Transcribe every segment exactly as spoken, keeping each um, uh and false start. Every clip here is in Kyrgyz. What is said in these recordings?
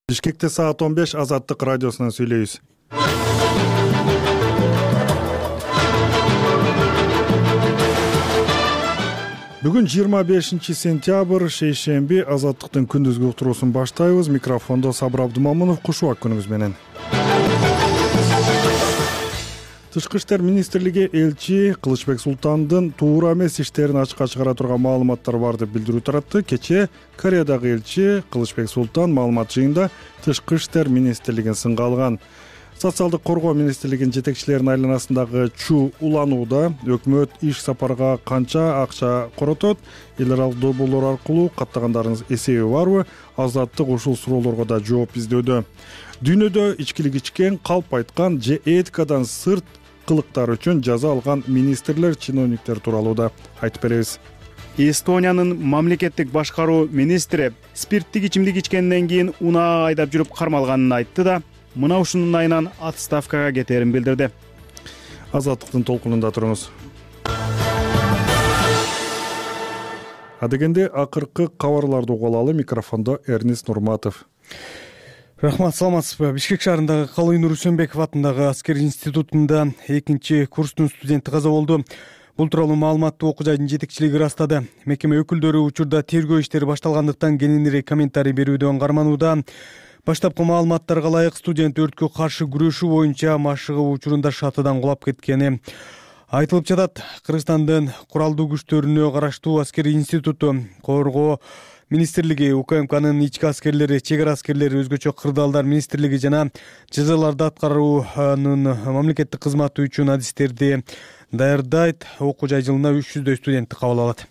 Бишкекте саат он беш Азаттык радиосунан сүйлөйбүз. Бүгүн жыйырма бешинчи сентябрь, шейшемби, Азаттыктын күндүзгү уктуруусун баштайбыз. Микрофондо Сабыр Абдумамунов, кушубак күнүңүз менен. Тышкы иштер министрлиги элчи Кылычбек Султандын туура эмес иштерин ачыкка чыгара турган маалыматтар бар деп билдирүү таратты. Кечээ Кореядагы элчи Кылычбек Султан маалымат жыйында Тышкы иштер министрлигин сынга алган. Социалдык коргоо министрлигинин жетекчилеринин айланасындагы чуу уланууда өкмөт иш сапарга канча акча коротот, эл аралык долбоорлор аркылуу каттагандарыңыз эсеби барбы? Азаттык ушул суроолорго да жооп издөдө. Дүйнөдө ичкилик ичкен, калп айткан же этикадан сырт кылыктар үчүн жаза алган министрлер, чиновниктер тууралуу да айтып беребиз. Эстониянын мамлекеттик башкаруу министри спирттик ичимдик ичкенден кийин унаа айдап жүрүп кармалганын айтты да, мына ушунун айынан отставкага кетерин билдирди. Азаттыктын толкунунда туруңуз. Адегенде акыркы кабарларды угуп алалы. Микрофондо Эрнис Нурматов. Рахмат, саламатсызбы. Бишкек шаарындагы Калый Нурусөнбеков атындагы аскер институтунда экинчи курстун студенти каза болду. Бул тууралуу маалыматты окуу жайдын жетекчилиги ырастады. Мекеме өкүлдөрү учурда тергөө иштери башталгандыктан кененирээк комментарий берүүдөн карманууда. Баштапкы маалыматтарга ылайык, студент өрткө каршы күрөшүү боюнча машыгуу учурунда шатыдан кулап кеткени айтылып жатат. Кыргызстандын куралдуу күчтөрүнө караштуу аскер институту, коргоо министрлиги, УКМКнын ички аскерлери, чек ара аскерлери, өзгөчө кырдаалдар министрлиги жана жазаларды аткаруунун мамлекеттик кызматы үчүн адистерди даярдайт. Окуу жай жылына үч жүздөй студентти кабыл алат.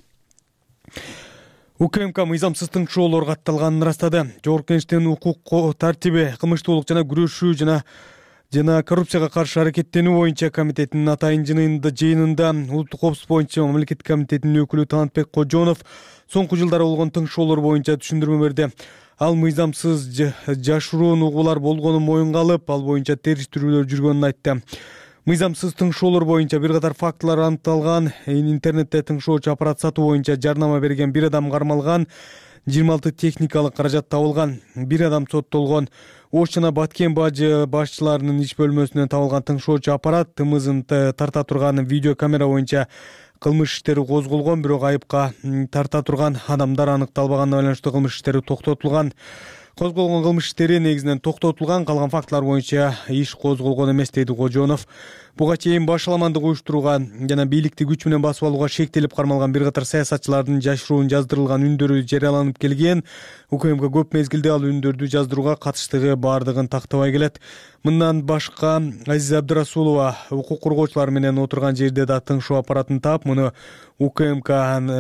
УКМК мыйзамсыз тыңшоолорго катталганын ырастады. Жогорку Кеңештин укук тартиби, кылмыштуулук жана күрөшүү жана жана коррупцияга каршы аракеттенүү боюнча комитетинин атайын жыйынында улуттук коопсуздук боюнча мамлекеттик комитетинин өкүлү Талантбек Кожонов соңку жылдары болгон тыңшоолор боюнча түшүндүрмө берди. Ал мыйзамсыз жашыруун угуулар болгонун моюнга алып, ал боюнча териштирүүлөр жүргөнүн айтты. Мыйзамсыз тыңшоолор боюнча бир катар фактылар аныкталган. Интернетте тыңшоочу аппарат сатуу боюнча жарнама берген бир адам кармалган. жыйырма алты техникалык каражат табылган. Бир адам соттолгон. Ош жана Баткен бажы башчыларынын иш бөлмөсүнөн табылган тыңшоочу аппарат тымызын тарта турган видео камера боюнча кылмыш иштери козголгон, бирок айыпка тарта турган адамдар аныкталбаганына байланыштуу кылмыш иштери токтотулган. Козголгон кылмыш иштери негизинен токтотулган, калган фактылар боюнча иш козголгон эмес, дейди Кожонов. Буга чейин башаламандык уюштурууга жана бийликти күч менен басып алууга шектелип кармалган бир катар саясатчылардын жашыруун жаздырылган үндөрү жарыяланып келген. УКМК көп мезгилде ал үндөрдү жаздырууга катыштыгы бардыгын тактабай келет. Мындан башка Азиза Абдырасулова укук коргоочулар менен отурган жерде да тыңшоо аппаратын таап, муну УКМК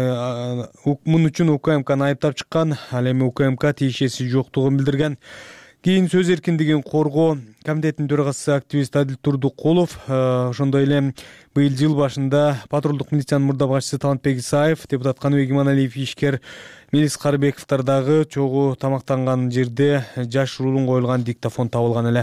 мун үчүн УКМКны айыптап чыккан. Ал эми УКМК тиешеси жоктугун билдирген. Кийин сөз эркиндигин коргоо комитетинин төрагасы активист Адил Турдукулов, ошондой эле быйыл жыл башында патрулдук милициянын мурда башчысы Талантбек Исаев, депутат Каныбек Иманалиев, ишкер Мелис Карыбековдор дагы чогуу тамактанган жерде жашыруун коюлган диктофон табылган эле.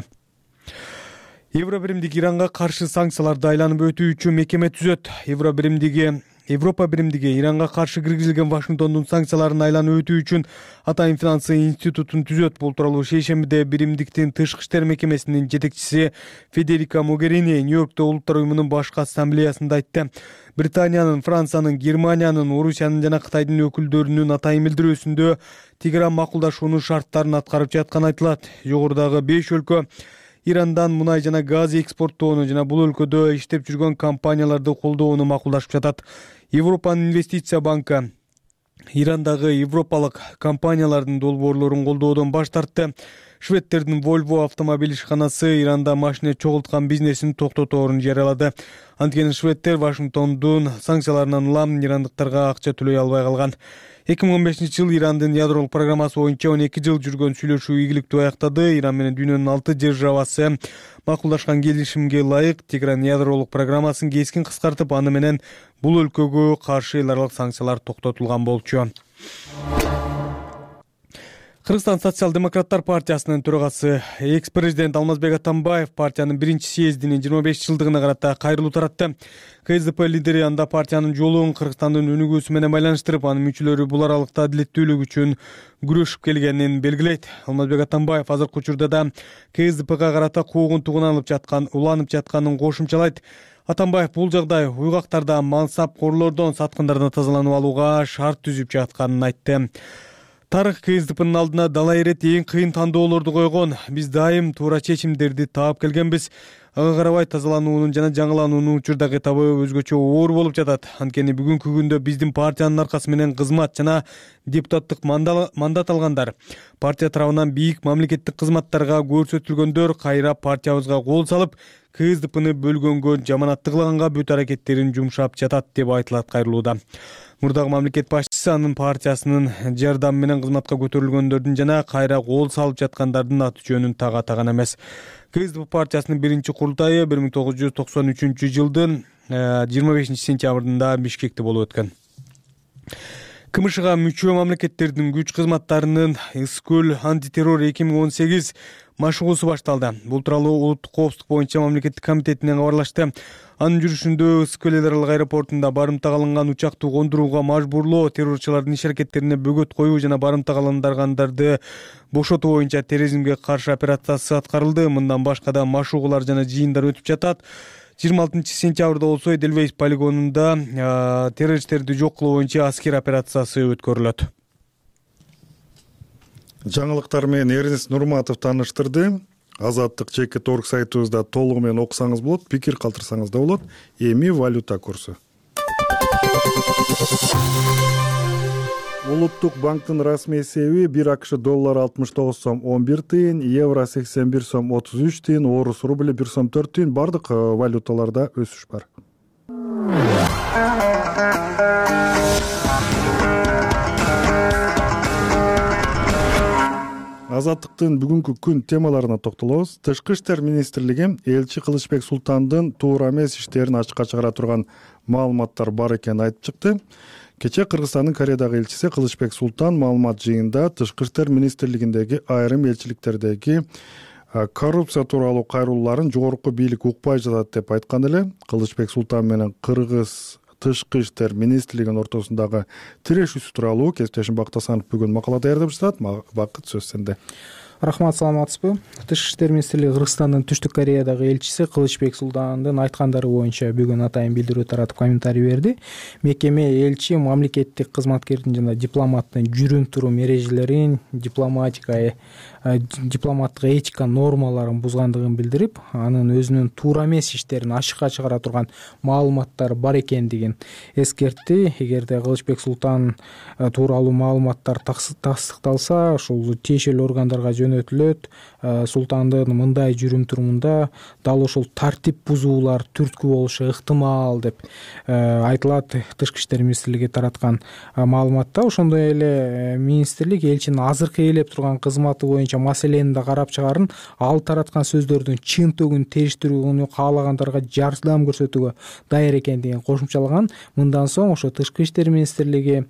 Евро биримдик Иранга каршы санкцияларды айланып өтүү үчүн мекеме түзөт. Евро биримдиги Европа биримдиги Иранга каршы киргизилген Вашингтондун санкцияларын айланып өтүү үчүн атайын финансы институтун түзөт. Бул тууралуу шейшембиде биримдиктин тышкы иштер мекемесинин жетекчиси Федерика Могерини Нью-Йоркто улуттар уюмунун башкы ассамблеясында айтты. Британиянын, Франциянын, Германиянын, Орусиянын жана Кытайдын өкүлдөрүнүн атайын билдирүүсүндө Тегеран макулдашуунун шарттарын аткарып жатканы айтылат. Жогорудагы беш өлкө Ирандан мунай жана газ экспорттоону жана бул өлкөдө иштеп жүргөн компанияларды колдоону макулдашып жатат. Европанын инвестиция банкы Ирандагы европалык компаниялардын долбоорлорун колдоодон баш тартты. Шведтердин Volvo автомобиль ишканасы Иранда машина чогулткан бизнесин токтоторун жарыялады. Анткени шведтер Вашингтондун санкцияларынан улам ирандыктарга акча төлөй албай калган. эки миң он бешинчи жыл Ирандын ядролук программасы боюнча он эки жыл жүргөн сүйлөшүү ийгиликтүү аяктады. Иран менен дүйнөнүн алты державасы макулдашкан келишимге ылайык Тегеран ядролук программасын кескин кыскартып, аны менен бул өлкөгө каршы эл аралык санкциялар токтотулган болчу. Кыргызстан социал-демократтар партиясынын төрагасы экс президент Алмазбек Атамбаев партиянын биринчи съездинин жыйырма беш жылдыгына карата кайрылуу таратты. КСДП лидери анда партиянын жолун Кыргызстандын өнүгүүсү менен байланыштырып, анын мүчөлөрү бул аралыкта адилеттүүлүк үчүн күрөшүп келгенин белгилейт. Алмазбек Атамбаев азыркы учурда да КСДПга карата куугунтугун алып жаткан, уланып жатканын кошумчалайт. Атамбаев бул жагдай уйгактарда мансапкорлордон, саткындардан тазаланып алууга шарт түзүп жатканын айтты. Тарых КСДПнын алдына дала ирет эң кыйын тандоолорду койгон. Биз дайым туура чечимдерди таап келгенбиз. Ага карабай тазалануунун жана жаңылануунун учурдагы этабы өзгөчө оор болуп жатат. Анткени бүгүнкү күндө биздин партиянын аркасы менен кызмат жана депутаттык мандат алгандар, партия тарабынан бийик мамлекеттик кызматтарга көрсөтүлгөндөр кайра партиябызга кол салып, КСДПны бөлгөнгө, жаманатты кылганга бүт аракеттерин жумшап жатат деп айтылат кайрылууда. Мурдагы мамлекет башчысы анын партиясынын жардамы менен кызматка көтөрүлгөндөрдүн жана кайра кол салып жаткандардын аты жөнүн тага атаган эмес. КСДП партиясынын биринчи курултайы бир миң тогуз жүз токсон үчүнчү жылдын жыйырма бешинчи сентябрында Бишкекте болуп өткөн. КМШга мүчө мамлекеттердин күч кызматтарынын Ысык көл антитеррор эки миң он сегиз машыгуусу башталды. Бул тууралуу улуттук коопсуздук боюнча мамлекеттик комитетинен кабарлашты. Анын жүрүшүндө Ысык көл эл аралык аэропортунда барымтага алынган учакты кондурууга мажбурлоо, террорчулардын иш аракеттерине бөгөт коюу жана барымтага алындаргандарды бошотуу боюнча терроризмге каршы операциясы аткарылды. Мындан башка да машыгуулар жана жыйындар өтүп жатат. жыйырма алтынчы сентябрда болсо Эдельвейс полигонунда террористтерди жок кылуу боюнча аскер операциясы өткөрүлөт. Жаңылыктар менен Эрнест Нурматов тааныштырды. Азаттык жеке торг сайтыбызда толугу менен окусаңыз болот, пикир калтырсаңыз да болот. Эми валюта курсу. Улуттук банктын расмий эсеби бир АКШ доллары алтымыш тогуз сом он бир тыйын, евро сексен бир сом отуз үч тыйын, орус рубли бир сом төрт тыйын. Бардык валюталарда өсүш бар. Азаттыктын бүгүнкү күн темаларына токтолобуз. Тышкы иштер министрлиги элчи Кылычбек Султандын туура эмес иштерин ачыкка чыгара турган маалыматтар бар экенин айтып чыкты. Кече Кыргызстандын Кореядагы элчиси Кылычбек Султан маалымат жыйында Тышкы иштер министрлигиндеги айрым элчиликтердеги коррупция тууралуу кайрылууларын жогорку бийлик укпай жатат деп айткан эле. Кылычбек Султан менен Кыргыз Тышкы иштер министрлигинин ортосундагы тирешүүсү тууралуу кесиптешим Бакыт Асанов бүгүн макала даярдап жатат. Бакыт, сөз сенде. Рахмат, саламатсызбы? Тышкы иштер министрлиги Кыргызстандын Түштүк Кореядагы элчиси Кылычбек Султандын айткандары боюнча бүгүн атайын билдирүү таратып комментарий берди. Мекеме элчи мамлекеттик кызматкердин жана дипломаттын жүрүм-турум эрежелерин, дипломатика дипломаттык этика нормаларын бузгандыгын билдирип, анын өзүнүн туура эмес иштерин ачыкка чыгара турган маалыматтар бар экендигин эскертти. Эгерде Кылычбек Султан тууралуу маалыматтар тастыкталса, ушул тиешелүү органдарга жөнөтүлөт. Султандын мындай жүрүм-турумунда дал ушул тартип бузуулар түрткү болушу ыктымал деп айтылат Тышкы иштер министрлиги тараткан маалыматта. Ошондой эле министрлик элчинин азыркы ээлеп турган кызматы боюнча маселени да карап чыгарын, ал тараткан сөздөрдүн чынтөгүн териштирүүнү каалагандарга жардам көрсөтүүгө даяр экендигин кошумчалаган. Мындан соң ошо Тышкы иштер министрлиги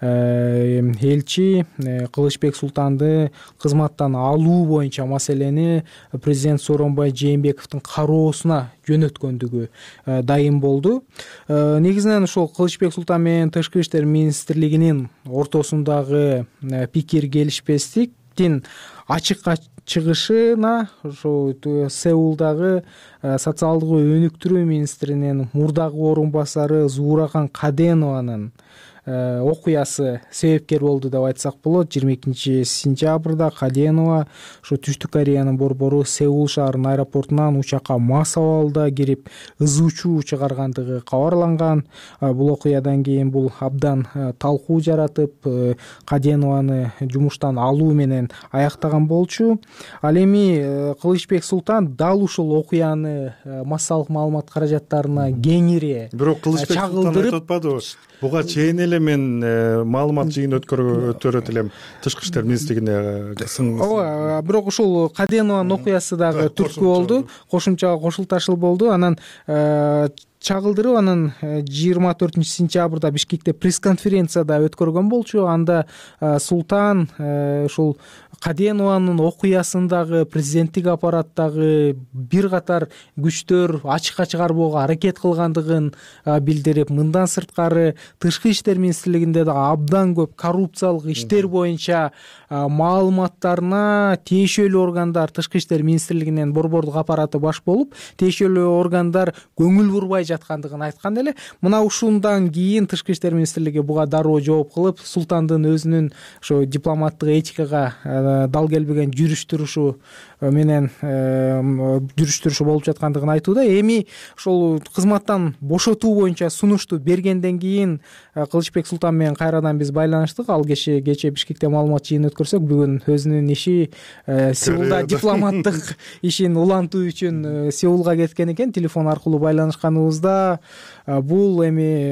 элчи Кылычбек Султанды кызматтан алуу боюнча маселени президент Сооронбай Жээнбековдун кароосуна жөнөткөндүгү дайым болду. Негизинен ушул Кылычбек Султан менен Тышкы иштер министрлигинин ортосундагы пикир келишпестиктин ачыкка чыгышына ошо Сеулдагы социалдык өнүктүрүү министринин мурдагы орун басары Зууракан Каденованын окуясы себепкер болду деп айтсак болот. жыйырма экинчи сентябрда Каденова ошо Түштүк Кореянын борбору Сеул шаарынын аэропортунан учакка мас абалда кирип ызы учуу чыгаргандыгы кабарланган. Бул окуядан кийин бул абдан талкуу жаратып, Каденованы жумуштан алуу менен аяктаган болчу. Ал эми Кылычбек Султан дал ушул окуяны массалык маалымат каражаттарына кеңири бирок Кылычбек Султан айтып атпадыбы? Буга чейин эле мен маалымат жыйын өткөрөт элем Тышкы иштер министрлигине сын. Ооба, бирок ушул Каденованын окуясы дагы түрткү болду, кошумчага кошулташыл болду. Анан чагылдырып анан жыйырма төртүнчү сентябрда Бишкекте пресс-конференцияда өткөргөн болчу. Анда Султан ушул Каденованын окуясындагы президенттик аппараттагы бир катар күчтөр ачыкка чыгарбоого аракет кылгандыгын билдирип, мындан сырткары Тышкы иштер министрлигинде дагы абдан көп коррупциялык иштер боюнча маалыматтарына тиешелүү органдар, Тышкы иштер министрлигинин борбордук аппараты баш болуп, тиешелүү органдар көңүл бурбай жаткандыгын айткан эле. Мына ушундан кийин Тышкы иштер министрлиги буга дароо жооп кылып, Султандын өзүнүн ошо дипломаттык этикага дал келбеген жүрүш-турушу менен жүрүш-турушу болуп жаткандыгын айтууда. Эми ошол кызматтан бошотуу боюнча сунушту бергенден кийин Кылычбек Султан менен кайрадан биз байланыштык. Ал кече кече Бишкекте маалымат жыйыны өткөрсөк, бүгүн өзүнүн иши Сеулда дипломаттык ишин улантуу үчүн Сеулга кеткен экен. Телефон аркылуу байланышканыбызда бул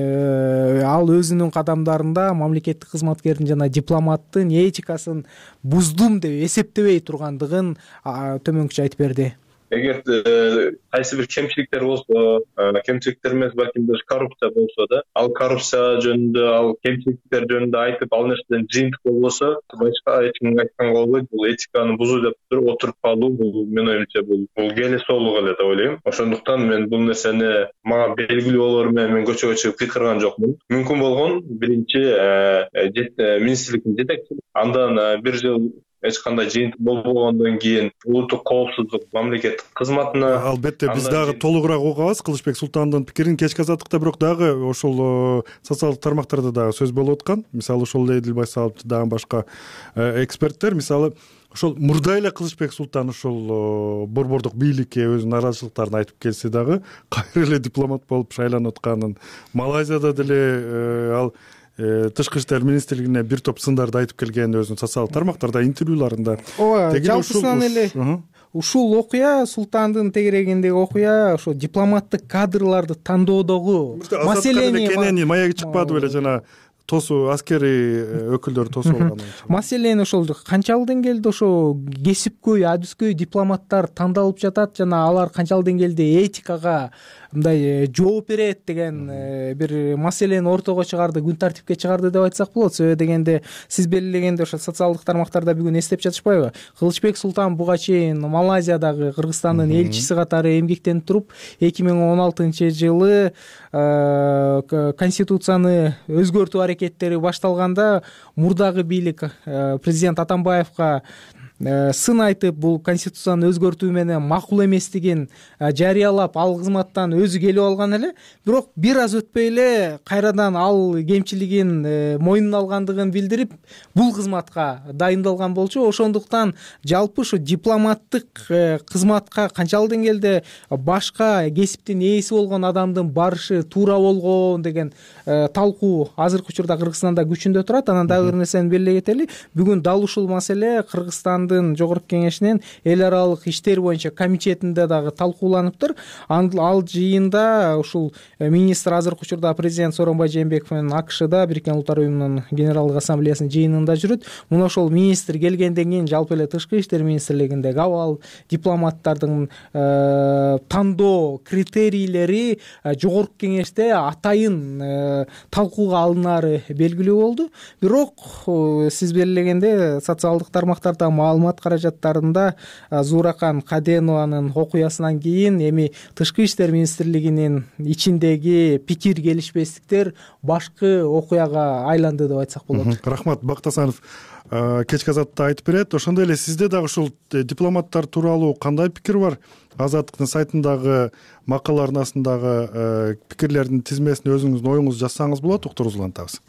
эми ал өзүнүн кадамдарында мамлекеттик кызматкердин жана дипломаттын этикасын буздум деп эсептебей тургандыгын төмөнкүчө айтып берди. Эгер кайсы бир кемчиликтер болсо, кемчиликтер эмес, балким даже коррупция болсо да, ал коррупция жөнүндө, ал кемчиликтер жөнүндө айтып, ал нерседен жыйынтык болбосо, башка эч кимге айтканга болбойт. Бул этиканы бузуу деп отуруп калуу, бул менин оюмча бул келесоолук эле деп ойлойм. Ошондуктан мен бул нерсени мага белгилүү болоору менен мен көчөгө чыгып кыйкырган жокмун. Мүмкүн болгон биринчи министрликтин жетекчиси, андан бир жыл эч кандай жыйынтык болбогондон кийин улуттук коопсуздук мамлекеттик кызматына. Албетте биз дагы толугураак угабыз Кылычбек Султандын пикирин. Кечки азаттыкта бирок дагы ошол социалдык тармактарда дагы сөз болуп аткан. Мисалы ошол Эдил Байсалов дагы башка эксперттер, мисалы ошол мурда эле Кылычбек Султан ошол борбордук бийликке өзүнүн наразычылыктарын айтып келсе дагы, кайра эле дипломат болуп шайланып атканын, Малайзияда деле ал Тышкы иштер министрлигине бир топ сындарды айтып келген өзүнүн социалдык тармактарда интервьюларында. Ооба, жалпысынан эле ушул окуя, Султандын тегерегиндеги окуя ошо дипломаттык кадрларды тандоодогу маселени кенени маеги чыкпады беле, жана тосуу аскерий өкүлдөр тосуп алган. Маселени ошол канчалык деңгээлде ошо кесипкөй, адүскөй дипломаттар тандалып жатат жана алар канчалык деңгээлде этикага мындай жооп берет деген бир маселени ортого чыгарды, күн тартипке чыгарды деп айтсак болот. Себеби дегенде сиз белгилегендей ошо социалдык тармактарда бүгүн эстеп жатышпайбы? Кылычбек Султан буга чейин Малайзиядагы Кыргызстандын элчиси катары эмгектенип туруп, эки миң он алтынчы жылы конституцияны өзгөртүү аракеттери башталганда мурдагы бийлик президент Атамбаевга сын айтып, бул конституцияны өзгөртүү менен макул эместигин жарыялап, ал кызматтан өзү келип алган эле. Бирок бир аз өтпөй эле кайрадан ал кемчилигин мойнуна алгандыгын билдирип, бул кызматка дайындалган болчу. Ошондуктан жалпы ушу дипломаттык кызматка канчалык деңгээлде башка кесиптин ээси болгон адамдын барышы туура болгон деген талкуу азыркы учурда Кыргызстанда күчүндө турат. Анан дагы бир нерсени белгилей кетели. Бүгүн дал ушул маселе Кыргызстан Жогорку кеңешинин эл аралык иштер боюнча комитетинде дагы талкууланыптыр. Ал жыйында ушул министр азыркы учурда президент Сооронбай Жээнбеков менен АКШда Бириккен Улуттар уюмунун генералдык ассамблеясынын жыйынында жүрөт. Мына ошол министр келгенден кийин жалпы эле Тышкы иштер министрлигиндеги абал, дипломаттардын тандоо критерийлери Жогорку кеңеште атайын талкууга алынары белгилүү болду. Бирок сиз белгилегендей социалдык тармактарда маалымат каражаттарында Зууракан Каденованын окуясынан кийин эми Тышкы иштер министрлигинин ичиндеги пикир келишпестиктер башкы окуяга айланды деп айтсак болот. Рахмат. Бактасанов кечки азатта айтып берет. Ошондой эле сизде дагы ушул дипломаттар тууралуу кандай пикир бар? Азаттыктын сайтындагы макалалардын астындагы пикирлердин тизмесине өзүңүздүн оюңузду жазсаңыз болот, уктуруңузду улантабыз.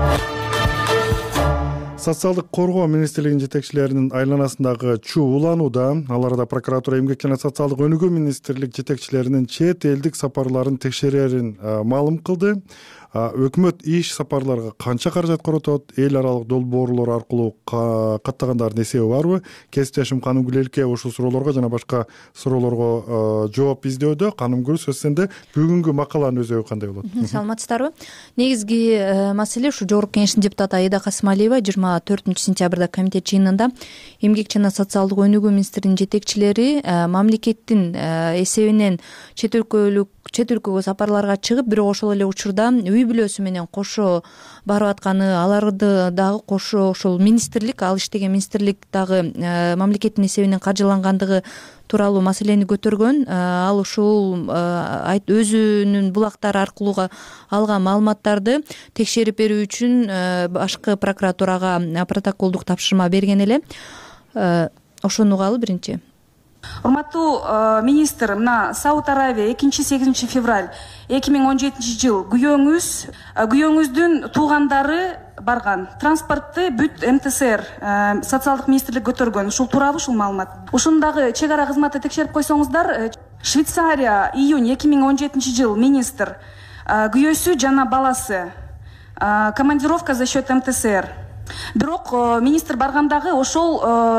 Социалдык коргоо министрлигинин жетекчилеринин айланасындагы чуу уланууда. Аларда прокуратура, эмгек жана социалдык өнүгүү министрлик жетекчилеринин чет элдик сапарларын текшерерин маалым кылды. өкмөт иш сапарларга канча каражат коротот, эл аралык долбоорлор аркылуу каттагандардын эсеби барбы? Кесиптешим Канымгүл Элке ушул суроолорго жана башка суроолорго жооп издөдө. Канымгүл, сөз сенде. Бүгүнкү макаланын өзөгү кандай болот? Саламатсыздарбы? Негизги маселе ушу Жогорку Кеңештин депутаты Аида Касымалиева жыйырма төртүнчү сентябрда комитет жыйынында эмгек жана социалдык өнүгүү министринин жетекчилери мамлекеттин эсебинен чет өлкөлүк чет өлкөгө сапарларга чыгып, бирок ошол эле учурда үй бүлөсү менен кошо барып атканы, аларды дагы кошо ошол министрлик, ал иштеген министрлик дагы мамлекеттин эсебинен каржылангандыгы тууралуу маселени көтөргөн. Ал ушул өзүнүн булактары аркылуу алган маалыматтарды текшерип берүү үчүн башкы прокуратурага протоколдук тапшырма берген эле. Ошону угалы биринчи. Урматтуу министр, мына Сауд Аравия экинчи сегизинчи февраль эки миң он жетинчи жыл күйөөңүз күйөөңүздүн туугандары барган транспортты бүт МТСР социалдык министрлик көтөргөн. Ушул туурабы ушул маалымат? Ушуну дагы чек ара кызматы текшерип койсоңуздар. Швейцария июнь эки миң он жетинчи жыл министр күйөөсү жана баласы командировка за счет МТСР. Бирок министр баргандагы ошол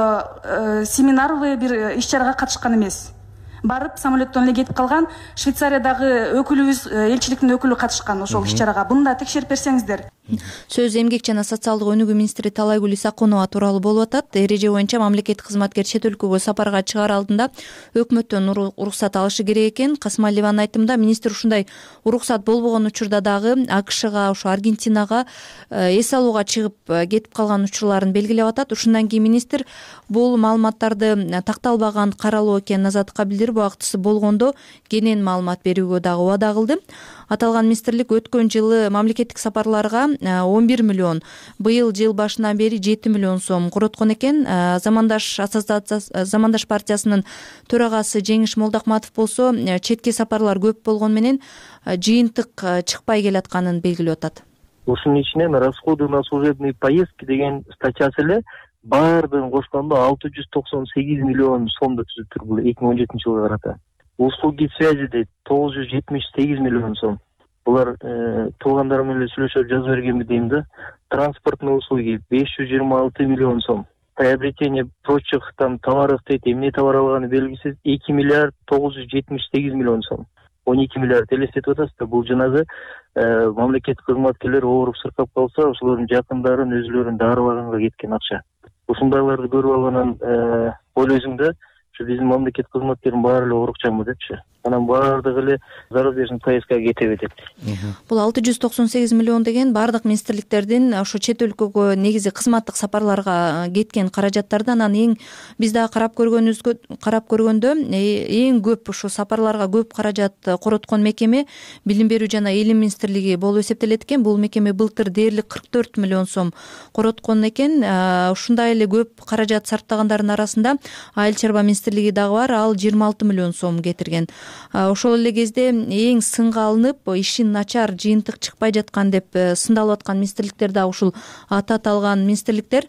семинарбы бир иш чарага катышкан эмес. Барып самолеттон эле кетип калган. Швейцариядагы өкүлүбүз, элчиликтин өкүлү катышкан ошол иш чарага. Буну да текшерип берсеңиздер. Сөз эмгек жана социалдык өнүгүү министри Талайгүл Исакунова тууралуу болуп атат. Эреже боюнча мамлекеттик кызматкер чет өлкөгө сапарга чыгаар алдында өкмөттөн уруксат алышы керек экен. Касымалиеванын айтымында, министр ушундай уруксат болбогон учурда дагы АКШга, ошо Аргентинага эс алууга чыгып кетип калган учурларын белгилеп атат. Ушундан кийин министр бул маалыматтарды такталбаган, каралуу экенин азаттыкка билдирип, убактысы болгондо кенен маалымат берүүгө дагы убада кылды. Аталган министрлик өткөн жылы мамлекеттик сапарларга он бир миллион, быйыл жыл башынан бери жети миллион сом короткон экен. Замандаш ассоциациясы, Замандаш партиясынын төрагасы Жеңиш Молдокматов болсо, четке сапарлар көп болгон менен жыйынтык чыкпай келатканын белгилеп атат. Ушунун ичинен расходы на служебные поездки деген статьясы эле баардыгын кошкондо алты жүз токсон сегиз миллион сомду түзүп тур, бул эки миң он жетинчи жылга карата. Услуги связи дейт тогуз жүз жетимиш сегиз миллион сом. Булар туугандарым менен сүйлөшүп жазып бергенби дейм да. Транспортные услуги беш жүз жыйырма алты миллион сом. Приобретение прочих там товаров дейт, эмне товар алганы белгисиз эки миллиард тогуз жүз жетимиш сегиз миллион сом. он эки миллиард элестетип атасыз да, бул жанагы мамлекеттик кызматкерлер ооруп сыркап калса, ошолордун жакындарын, өзүлөрүн дарылаганга кеткен акча. Ушундайларды көрүп алгандан ойлойсуң да, ушу биздин мамлекеттик кызматкердин баары эле оорукчанбы депчи. Анан баардыгы эле зарубежный поездкага кетеби деп. Бул алты жүз токсон сегиз миллион деген баардык министрликтердин ошо чет өлкөгө негизи кызматтык сапарларга кеткен каражаттарды. Анан эң биз дагы карап көргөнүбүзгө карап көргөндө эң көп ошо сапарларга көп каражат короткон мекеме Билим берүү жана Илим министрлиги болуп эсептелет экен. Бул мекеме былтыр дээрлик кырк төрт миллион сом короткон экен. Ушундай эле көп каражат сарптагандардын арасында Айыл чарба министрлиги дагы бар. Ал жыйырма алты миллион сом кетирген. Ошол эле кезде эң сынга алынып, иши начар, жыйынтык чыкпай жаткан деп сындалып аткан министрликтер дагы ушул аты аталган министрликтер.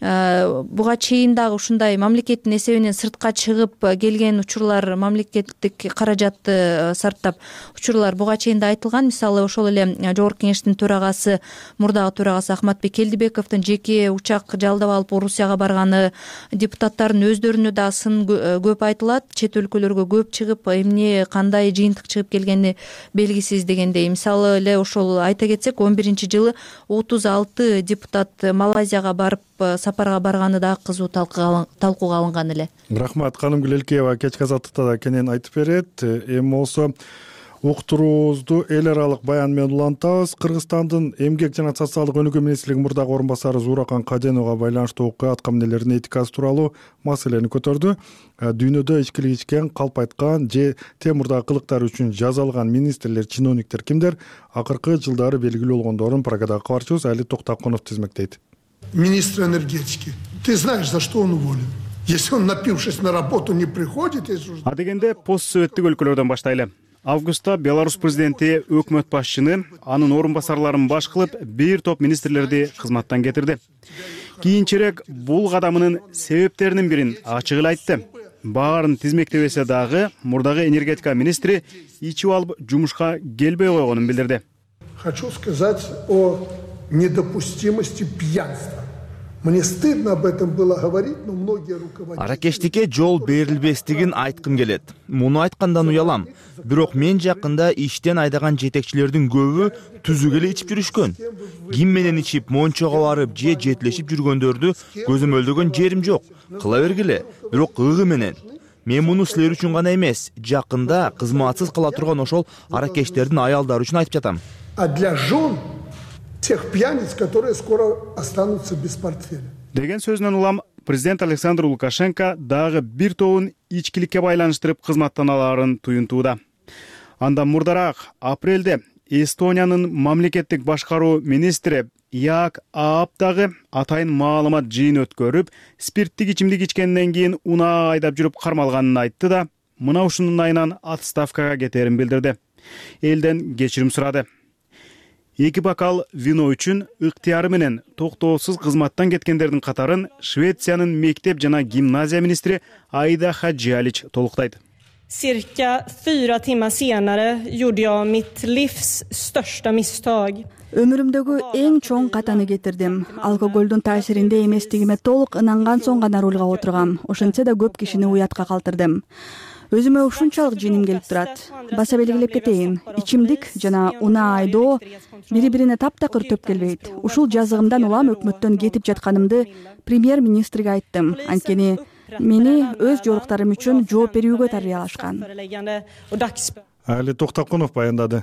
Буга чейин дагы ушундай мамлекеттин эсебинен сыртка чыгып келген учурлар, мамлекеттик каражатты сарптап учурлар буга чейин да айтылган. Мисалы, ошол эле Жогорку Кеңештин төрагасы, мурдагы төрагасы Ахматбек Келдибековдун жеке учак жалдап алып Орусияга барганы, депутаттардын өздөрүнө да сын көп айтылат. Чет өлкөлөргө көп чыгып, эмне кандай жыйынтык чыгып келгени белгисиз дегендей. Мисалы эле ошол айта кетсек, он биринчи жылы отуз алты депутат Малайзияга барып сапарга барганы да кызуу талкууга алынган эле. Рахмат. Канымгүл Элкеева кечки азаттыкта да кенен айтып берет. Эми болсо уктуруубузду эл аралык баян менен улантабыз. Кыргызстандын эмгек жана социалдык өнүгүү министрлигинин мурдагы орун басары Зууракан Каденовго байланыштуу окуя атка минерлердин этикасы тууралуу маселени көтөрдү. Дүйнөдө ичкилик ичкен, калп айткан же темурдагы кылыктары үчүн жазалган министрлер, чиновниктер кимдер? Акыркы жылдары белгилүү болгондорун Прагадагы кабарчыбыз Али Токтакунов тизмектейт. Министр энергетики. Ты знаешь, за что он уволен? Если он, напившись на работу, не приходит... А дегенде постсоветтик өлкөлөрдөн баштайлы. Августта Беларусь президенти өкмөт башчыны, анын орун басарларын баш кылып, бир топ министрлерди кызматтан кетирди. Кийинчерээк бул кадамынын себептеринин бирин ачык эле айтты. Баарын тизмектебесе дагы, мурдагы энергетика министри ичип алып жумушка келбей койгонун билдирди. хочу сказать о недопустимости пьянства. Мне стыдно об этом было говорить, но многие руководители... Аракештикке жол берилбестигин айткым келет. Муну айткандан уялам. Бирок мен жакында иштен айдаган жетекчилердин көбү түзүк эле ичип жүрүшкөн. Ким менен ичип мончого барып же жетилешип жүргөндөрдү көзөмөлдөгөн жерим жок. Кыла бергиле, бирок ыгы менен. Мен муну силер үчүн гана эмес, жакында кызматсыз кала турган ошол аракештердин аялдары үчүн айтып жатам. А для жен тех пьяниц, которые скоро останутся без портфеля. Деген сөзүнөн улам президент Александр Лукашенко дагы бир тобун ичкиликке байланыштырып кызматтан алаарын туюнтууда. Андан мурдараак апрелде Эстониянын мамлекеттик башкаруу министри Яак Аап дагы атайын маалымат жыйын өткөрүп, спирттик ичимдик ичкенден кийин унаа айдап жүрүп кармалганын айтты да, мына ушунун айынан отставкага кетерин билдирди. Элден кечирим сурады. Эки бокал вино үчүн ыктыяры менен токтоосуз кызматтан кеткендердин катарын Швециянын мектеп жана гимназия министри Айда Хаджиалич толуктайт. Cirka fyra timmar senare gjorde jag mitt livs största misstag. Өмүрүмдөгү эң чоң катаны кетирдим. Алкоголдун таасиринде эместигиме толук ынанган соң гана рулга отургам. Ошентсе да көп кишини уятка калтырдым. Өзүмө ушунчалык жиним келип турат. Баса белгилеп кетейин. Ичимдик жана унаа айдоо бири-бирине таптакыр төп келбейт. Ушул жазыгымдан улам өкмөттөн кетип жатканымды премьер-министрге айттым. Анткени мени өз жоруктарым үчүн жооп берүүгө тарбиялашкан. Али Токтокунов баяндады.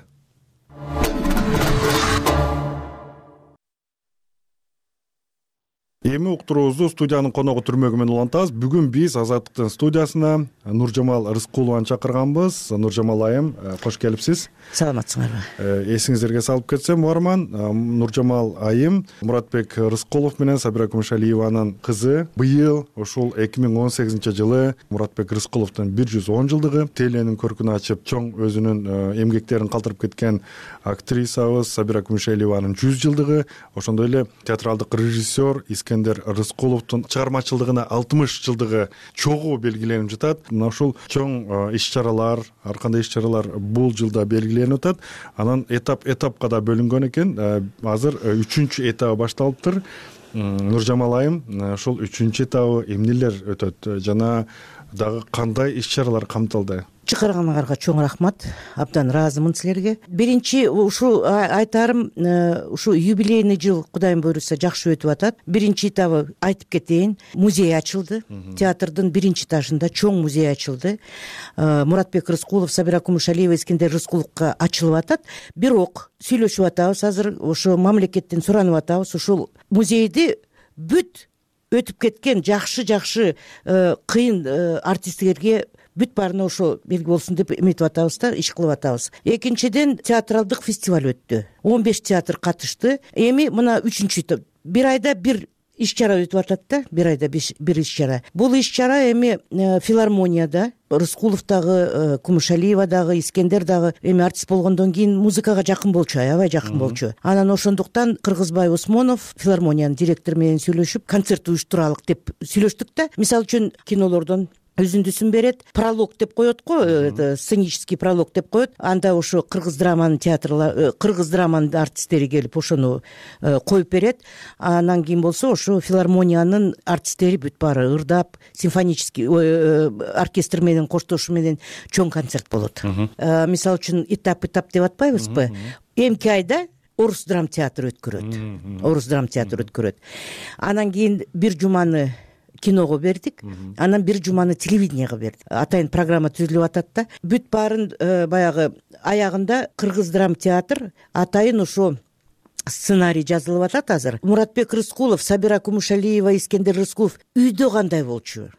Эми уктуруубузду студиянын коногу түрмөгү менен улантабыз. Бүгүн биз Азаттыктын студиясына Нуржамал Рыскулованы чакырганбыз. Нуржамал айым, кош келипсиз. Саламатсыңарбы? Эсиңиздерге салып кетсем, угарман, Нуржамал айым Муратбек Рыскулов менен Сабира Кумушалиеванын кызы. Быйыл ошол эки миң он сегизинчи жылы Муратбек Рыскуловдун бир жүз он жылдыгы. Теленин көркүн ачып, чоң өзүнүн эмгектерин калтырып кеткен актрисабыз Сабира Кумушалиеванын жүз жылдыгы. Ошондой эле театралдык режиссер Искендер Рыскуловдун чыгармачылыгына алтымыш жылдыгы чогуу белгиленип жатат. Мына ушул чоң иш-чаралар, ар кандай иш-чаралар бул жылда белгиленип атат. Анан этап-этапка да бөлүнгөн экен. Азыр үчүнчү этабы башталыптыр. Нуржамал айым, ушул үчүнчү этабы эмнелер өтөт жана дагы кандай иш-чаралар камтылды? Чакырганыңарга чоң рахмат. Абдан ыраазымын силерге. Биринчи ушу айтарым, ушу юбилейный жыл Кудайым буйруса жакшы өтүп атат. Биринчи этабы айтып кетейин. Музей ачылды. Театрдын биринчи этажында чоң музей ачылды. Муратбек Рыскулов, Сабира Кумушалиева, Искендер Рыскуловго ачылып атат. Бирок сүйлөшүп атабыз азыр, ошо мамлекеттен суранып атабыз. Ушул музейди бүт өтүп кеткен жакшы-жакшы кыйын артисттерге бүт баарына ошо белги болсун деп эметип атабыз да, иш кылып атабыз. Экинчиден театралдык фестиваль өттү. он беш театр катышты. Эми мына үчүнчү бир айда бир иш-чара өтүп атат да, бир айда бир иш-чара. Бул иш-чара эми филармонияда, Рыскулов дагы, Кумушалиева дагы, Искендер дагы эми артист болгондон кийин музыкага жакын болчу, аябай жакын болчу. Анан ошондуктан Кыргызбай Осмонов филармониянын директору менен сүйлөшүп, концерт уюштуралык деп сүйлөштүк да. Мисалы үчүн кинолордон өзүндүсүн берет, пролог деп коет го, сценический пролог деп коет. Анда ошо кыргыз драманын театрлары, кыргыз драманын артисттери келип ошону коюп берет. Анан кийин болсо ошо филармониянын артисттери бүт баары ырдап, симфонический оркестр менен коштошу менен чоң концерт болот. Мисалы үчүн этап-этап деп атпайбызбы? Эмки айда Орус драм театры өткөрөт. Орус драм театры өткөрөт. Анан кийин бир жуманы киного бердик, анан бир жуманы телевиденияга бердик. Атайын программа түзүлүп атат да. Бүт баарын баягы аягында Кыргыз драм театр атайын ошо сценарий жазылып атат азыр. Муратбек Рыскулов, Сабира Кумушалиева, Искендер Рыскулов үйдө кандай болчу?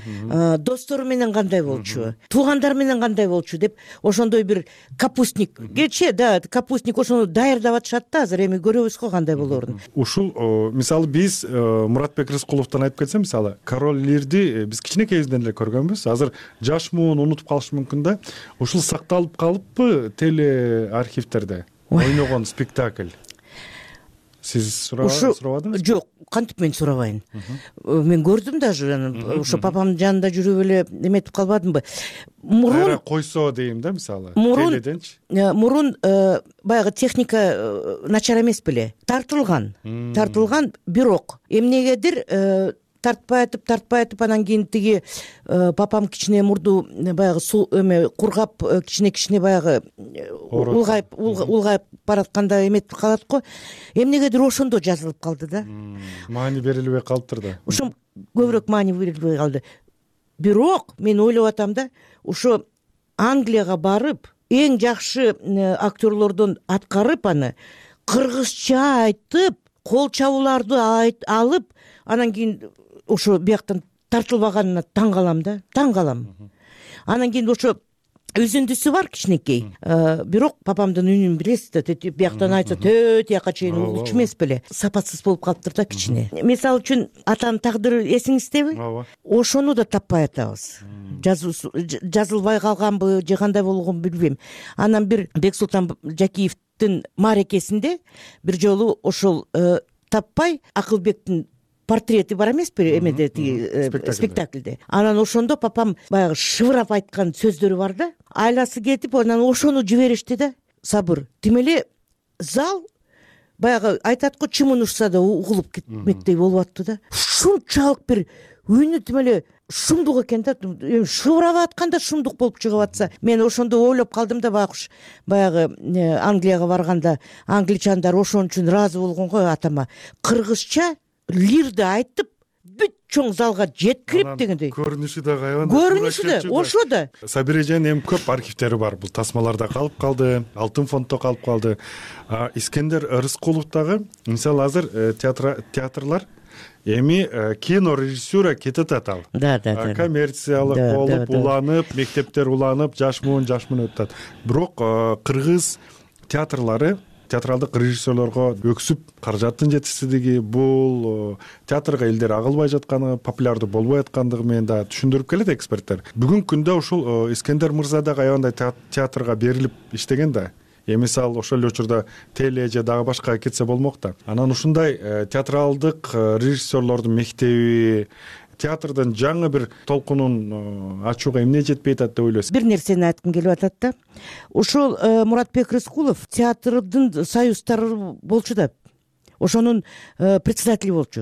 Достору менен кандай болчу? Туугандар менен кандай болчу деп ошондой бир капустник. Кече да, капустник ошону даярдап атышат да, азыр эми көрөбүз го кандай болорун. Ушул мисалы биз Муратбек Рыскуловдон айтып кетсем, мисалы Король Лирди биз кичинекейибизден эле көргөнбүз. Азыр жаш муун унутуп калышы мүмкүн да. Ушул сакталып калыппы теле архивтерде? Ойногон спектакль. сиз сурабадыңызбы? Жок, кантип мен сурабайын. Мен көрдүм даже ошо папамдын жанында жүрүп эле эметип калбадымбы. Мурун койсо дейм да, мисалы. Теледенчи. Мурун баягы техника начар эмес беле. Тартылган. Тартылган, бирок эмнегедир тартпай атып, тартпай атып, анан кийин тиги папам кичине мурду баягы суу эме кургап, кичине-кичине баягы улгайып, улгайып баратканда эметип калат го. Эмнегедир ошондо жазылып калды да. Маани берилбей калыптыр да. Ошо көбүрөөк маани берилбей калды. Бирок мен ойлоп атам да, ошо Англияга барып, эң жакшы актерлордон аткарып, аны кыргызча айтып, кол чабууларды алып, анан кийин ошо бияктан тартылбаганына таң калам да, таң калам. Анан кийин ошо үзүндүсү бар кичинекей. Бирок папамдын үнүн билесиз да, бияктан айтса тө тияка чейин угулчу эмес беле. Сапатсыз болуп калыптыр да кичине. Мисалы үчүн атанын тагдыры эсиңиздеби? Ооба. Ошону да таппай атабыз. Жазылбай калганбы, же кандай болгонун билбейм. Анан бир Бексултан Жакиевдин мааракесинде бир жолу ошол таппай Акылбектин портрети бар эмеспи эмеде тиги спектакльде. Анан ошондо папам баягы шыбырап айткан сөздөрү бар да. Айласы кетип, анан ошону жиберишти да. Сабыр. Тимеле зал баягы айтат го, чымын ушса да угулуп кетмектей болуп атты да. Ушунчалык бир үнү тимеле шумдук экен да. Шыбырап атканда шумдук болуп чыгып атса, мен ошондо ойлоп калдым да, байкуш баягы Англияга барганда англичандар ошон үчүн ыраазы болгон го атама. Кыргызча лирди айтып, бүт чоң залга жеткирип дегендей. Көрүнүшү да кайган. Көрүнүшү да, ошо да. Сабир эженин эми көп архивтери бар. Бул тасмаларда калып калды, алтын фонддо калып калды. Искендер Рыскулов дагы, мисалы азыр театрлар эми кино режиссера кетет атал. Да, да, да. Коммерциялык болуп, уланып, мектептер уланып, жашмун, жашмун өтөт. Бирок кыргыз театрлары театралдык режиссерлорго өксүп, каражаттын жетишсиздиги, бул театрга элдер агылбай жатканы, популярдуу болбой аткандыгы менен да түшүндүрүп келет эксперттер. Бүгүнкү күндө ушул Искендер мырза дагы аябандай театрга берилип иштеген да. Эми мисалы ошол эле учурда теле же дагы башка кетсе болмок да. Анан ушундай театралдык режиссерлордун мектеби, театрдын жаңы бир толкунун ачууга эмне жетпей атат деп ойлойсуз? Бир нерсени айткым келип атат да. Ошол Муратбек Рыскулов театрдын союздары болчу да. Ошонун председатели болчу.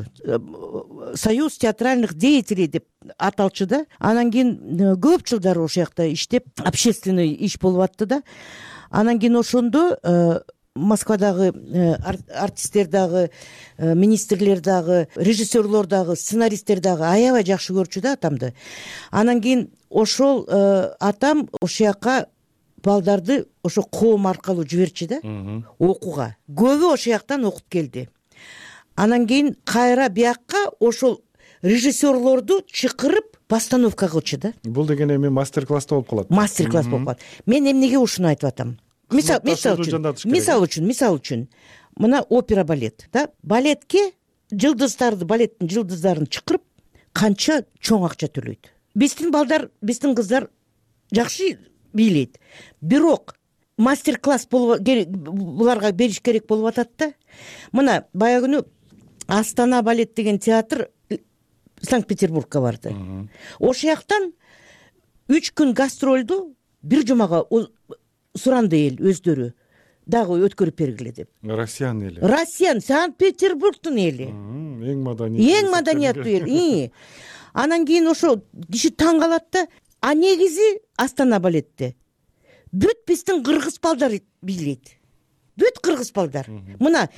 Союз театральных деятелей деп аталчу да. Анан кийин көп жылдар ошол жакта иштеп, общественный иш болуп атты да. Анан кийин ошондо Москвадагы артисттер дагы, министрлер дагы, режиссерлор дагы, сценаристтер дагы аябай жакшы көрчү да атамды. Анан кийин ошол атам ошол жака балдарды ошо коом аркылуу жиберчү да, окууга. Көбү ошол жактан окуп келди. Анан кийин кайра биякка ошол режиссерлорду чакырып постановка кылчу да. Бул деген эми мастер-класста болуп калат. Мастер-класс болуп калат. Мен эмнеге ушуну айтып атам? Мисал үчүн, мисал үчүн, мисал үчүн, мына опера балет, да, балетке жылдыздарды, балеттин жылдыздарын чакырып, канча чоң акча төлөйт. Биздин балдар, биздин кыздар жакшы бийлейт. Бирок мастер-класс болуп, буларга бериш керек болуп атат да. Мына баягы күнү Астана балет деген театр Санкт-Петербургка барды. Ошол жактан үч күн гастролду бир жумага суранды эл өздөрү дагы өткөрүп бергиле деп. Россиян эли. Россиян, Санкт-Петербургдун эли. Эң маданий. Эң маданияттуу эл. Анан кийин ошо киши таң калат да, а негизи Астана балетте бүт биздин кыргыз балдар бийлейт. Бүт кыргыз балдар. Мына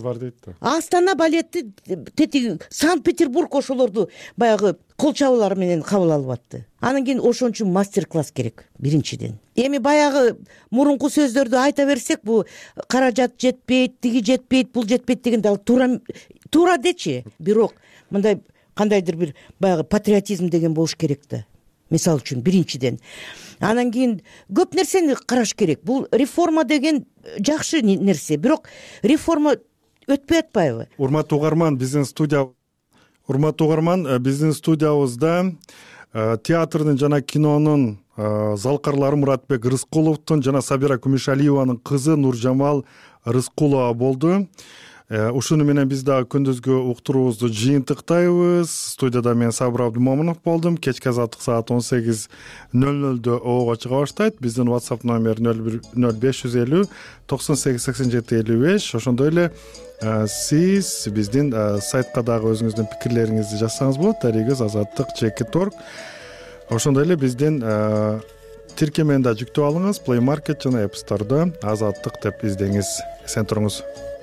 Астана балетти тетиги Санкт-Петербург ошолорду баягы кол чабуулар менен кабыл алып атты. Анан кийин ошон үчүн мастер-класс керек биринчиден. Эми баягы мурунку сөздөрдү айта берсек, бул каражат жетпейт, тиги жетпейт, бул жетпейт дегенде ал туура туура дечи. Бирок мындай кандайдыр бир баягы патриотизм деген болуш керек да. Мисалы үчүн биринчиден. Анан кийин көп нерсени караш керек. Бул реформа деген жакшы нерсе, бирок реформа өтпөй атпайбы? Урматтуу угарман, биздин студия Урматтуу угарман, биздин студиябызда театрдын жана кинонун залкарлары Муратбек Рыскуловдун жана Сабира Күмүшалиеванын кызы Нуржамал Рыскулова болду. ушуну менен биз дагы күндүзгү уктуруубузду жыйынтыктайбыз. Студияда мен Сабыр Абдымомунов болдум. Кечки азаттык саат он сегиз ноль нолдо ого чыга баштайт. Биздин WhatsApp номер ноль беш жүз элүү токсон сегиз сексен жети элүү беш. Ошондой эле сиз биздин сайтка дагы өзүңүздүн пикирлериңизди жазсаңыз болот. Дарегиз азаттык чеки торг. Ошондой эле биздин тиркемени да жүктөп алыңыз. Play Market жана App Store'да азаттык деп издеңиз. Эсен туруңуз.